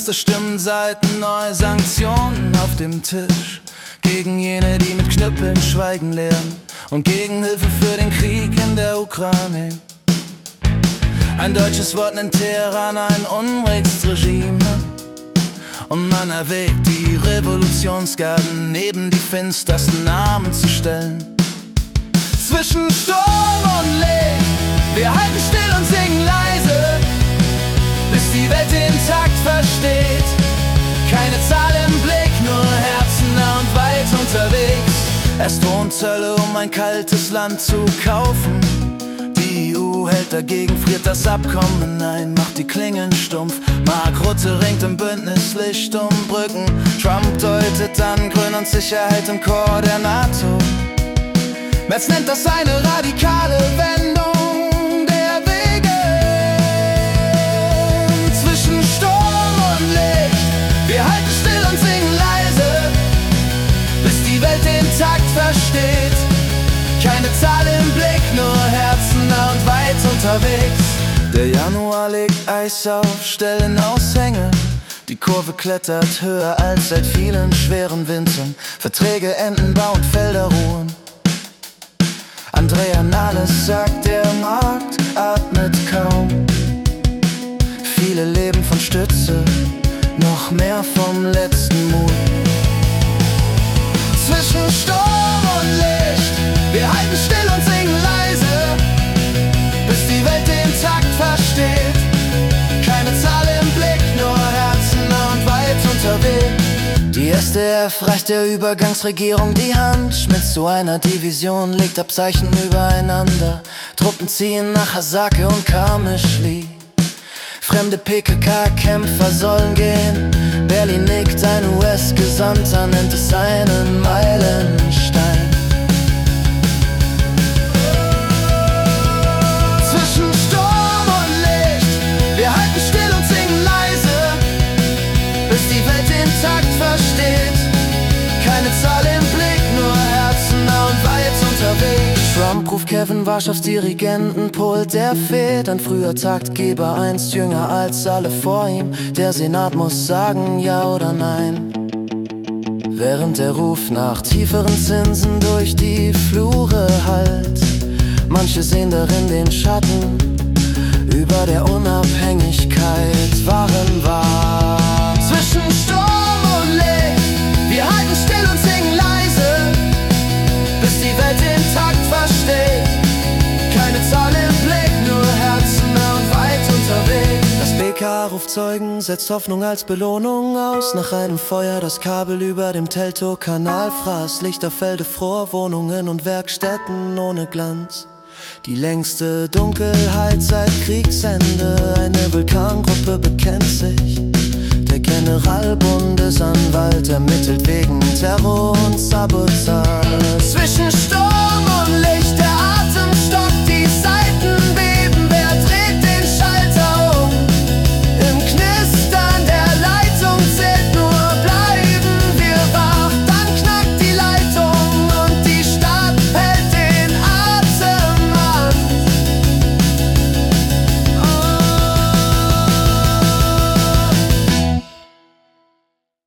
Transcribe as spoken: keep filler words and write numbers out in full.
Fenster stimmen Seiten, neue Sanktionen auf dem Tisch. Gegen jene, die mit Knüppeln Schweigen lehren, und gegen Hilfe für den Krieg in der Ukraine. Ein deutsches Wort nennt Teheran ein Unrechtsregime, und man erwägt, die Revolutionsgarden neben die finstersten Namen zu stellen. Zwischen Sturm und Licht, wir halten still und singen leise, bis die Welt den Takt versteht. Keine Zahl im Blick, nur Herzen nah und weit unterwegs. Es drohen Zölle, um ein kaltes Land zu kaufen. Die E U hält dagegen, friert das Abkommen ein, macht die Klingeln stumpf. Mark Rutte ringt im Bündnislicht um Brücken. Trump deutet an Grün und Sicherheit im Chor der NATO. Merz nennt das eine radikale Wendung der Wege. Zwischen Sturm und Licht, wir halten still und singen leise, bis die Welt den Takt versteht. Keine Zahl im Blick, nur Herzen nah und weit unterwegs. Der Januar legt Eis auf Stellenaushänge. Die Kurve klettert höher als seit vielen schweren Wintern. Verträge enden, Bau und Felder ruhen. Andrea Nahles sagt, der Markt atmet kaum. Viele leben von Stütze, noch mehr vom letzten Mut. Zwischen Sturm und Licht, wir halten still und singen leise, bis die Welt den Takt versteht. Keine Zahl im Blick, nur Herzen nah und weit unterwegs. Die S D F reicht der Übergangsregierung die Hand. Schmitz zu einer Division legt Abzeichen übereinander. Truppen ziehen nach Hasake und Karmischli. Fremde P K K-Kämpfer sollen gehen. Berlin nickt, ein U S-Gesandter nennt es einen Meilenstein. Zwischen Sturm und Licht, wir halten still und singen leise, bis die Welt den Takt versteht. Keine Zahl im Blick, nur Herzen nah und weit unterwegs. Trump ruft Kevin Warsch aufs Dirigentenpult, der fehlt, ein früher Taktgeber, einst jünger als alle vor ihm. Der Senat muss sagen, ja oder nein. Während der Ruf nach tieferen Zinsen durch die Flure hallt. Manche sehen darin den Schatten über der Unabhängigkeit. Waren wahr. Zwischen Sturm und Licht, wir halten still und singen leise, bis die Welt den Takt versteht. Keine Zahl im Blick, nur Herzen nah und weit unterwegs. Das B K ruft Zeugen, setzt Hoffnung als Belohnung aus. Nach einem Feuer das Kabel über dem Teltow-Kanal fraß. Lichterfelde fror, Wohnungen und Werkstätten ohne Glanz. Die längste Dunkelheit seit Kriegsende. Eine Vulkangruppe bekennt sich. Der Generalbundesanwalt ermittelt wegen Terror und Sabotage. Zwischen Sturm